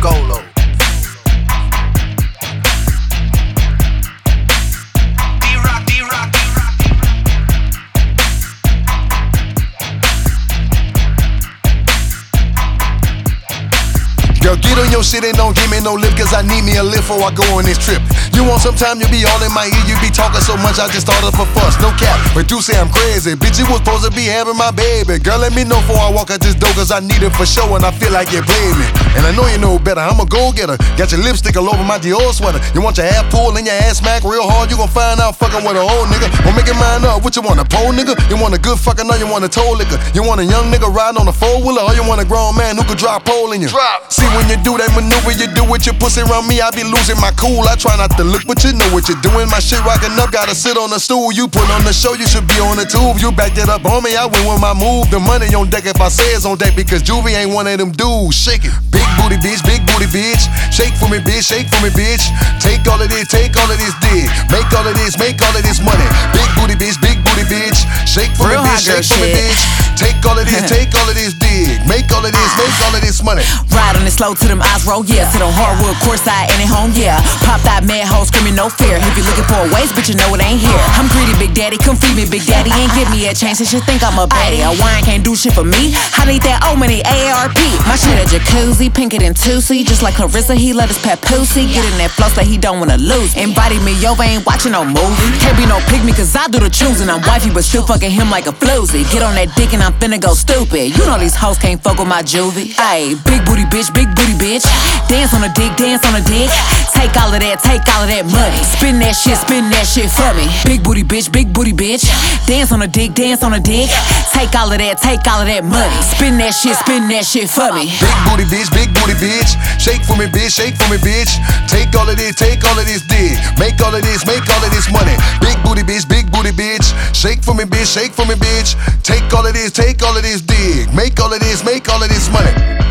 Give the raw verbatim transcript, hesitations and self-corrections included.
Golo. Girl, get on your shit and don't give me no lip, cause I need me a lift before I go on this trip. You want some time, you be all in my ear, you be talking so much, I just started for fuss, no cap. But you say I'm crazy, bitch, you was supposed to be having my baby. Girl, let me know before I walk out this door, cause I need it for sure, and I feel like you played me. And I know you know better, I'm a go-getter. Got your lipstick all over my Dior sweater. You want your ass pulled and your ass smack real hard, you gon' find out fucking with a old nigga. Won't make it mind up, what you want, a pole nigga? You want a good fucking or you want a toll liquor? You want a young nigga riding on a four-wheeler, or you want a grown man who could drop pole in you? Drop. See, when you do that maneuver, you do with your pussy around me, I be losing my cool. I try not to look, but you know what you're doing. My shit rocking up, gotta sit on the stool. You put on the show, you should be on the tube. You backed it up on me, I win with my move. The money on deck if I say it's on deck, because Juvie ain't one of them dudes. Shake it, big booty bitch, big booty bitch. Shake for me, bitch, shake for me, bitch. Take all of this, take all of this dick. Make all of this, make all of this money. Big booty bitch, big booty bitch. Shake for Real me, bitch, shake for shit. me, bitch. Take all of this, take all of this dick. Make all of this, make all of this money. Ride on it slow to them eyes roll, yeah. To the hardwood, courtside, and at home, yeah. Pop that mad hoe, screaming no fear. If you're looking for a waist, but you know it ain't here. I'm greedy, big daddy, come feed me, big daddy. Ain't give me a chance, and you think I'm a baddie. A wine can't do shit for me. I need that old money A A R P. My shit a jacuzzi, pinker than Tootsie. Just like Clarissa, he let us pet pussy. Get in that floss that he don't wanna lose. Invite me over, ain't watching no movie. Can't be no pygmy, cause I do the choosing. I'm wifey, but still fucking him like a floozy. Get on that dick and I'm finna go stupid. You know these hoes can't fuck with my juvie. Ayy, big booty bitch, big booty bitch. Dance on a dick, dance on a dick. Take all of that, take all of that money. Spin that shit, spin that shit for me. Big booty bitch, big booty bitch. Dance on a dick, dance on a dick. Take all of that, take all of that money. Spin that shit, spin that shit for me. Big booty bitch, big booty bitch. Shake for me, bitch, shake for me, bitch. Take all of this, take all of this dick. Make all of this, make all of this money. Big booty bitch, big booty bitch. Shake for me, bitch, shake for me, bitch. Take all of this, take all of this dick. Make all of this, make all of this money.